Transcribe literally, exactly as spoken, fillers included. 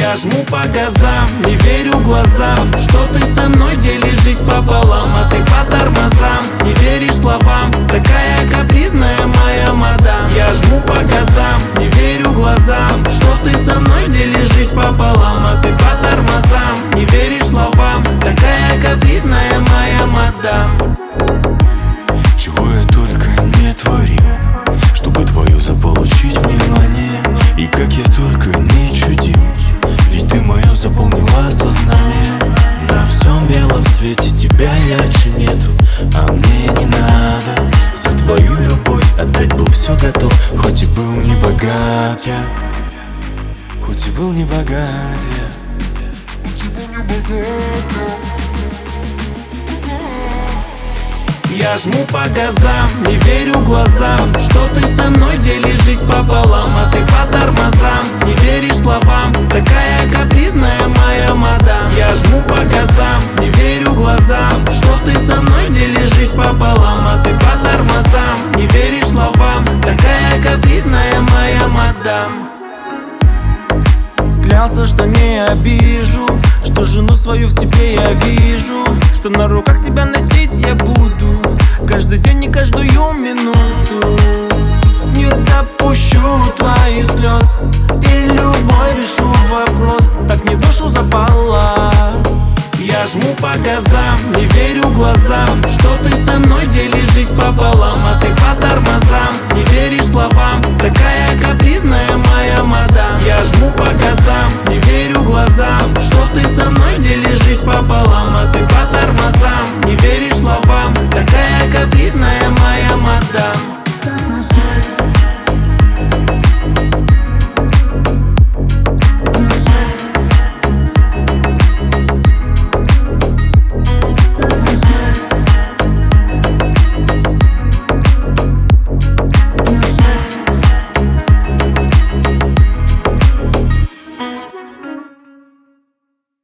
Я жму по газам, не верю глазам, что ты со мной делишь жизнь пополам. А ты по тормозам, не веришь словам, такая капризная моя мадам. Я жму по газам, не верю глазам, что ты со мной делишь жизнь пополам. А ты по тормозам, не веришь словам, такая капризная моя мадам. Чего я только не творил, чтобы твое заполучить внимание. И как я только не чудил, ведь ты мое заполнила сознание. На всем белом свете тебя ярче нету, а мне не надо. За твою любовь отдать был все готов, хоть и был не богат я, хоть и был не богат я, хоть и был не богат я. Я жму по газам, не верю глазам, что ты со мной делишь жизнь пополам. А ты по тормозам, не веришь словам, такая капризная моя мадам. Я жму по газам, не верю глазам, что ты со мной делишь жизнь пополам. А ты по тормозам, не веришь словам, такая капризная моя мадам. Клялся, что не обижу, что жену свою в тебе я вижу, что на руках тебя носить я буду каждый день и каждую минуту. Не допущу твоих слез и любой решу вопрос, так мне душу запала. Я жму по газам, не верю глазам, что ты со мной делишь жизнь пополам. А ты по тормозам, не веришь словам, такая капризная моя мадам. Я жму по газам, не верю глазам, что ты со мной делишь жизнь пополам.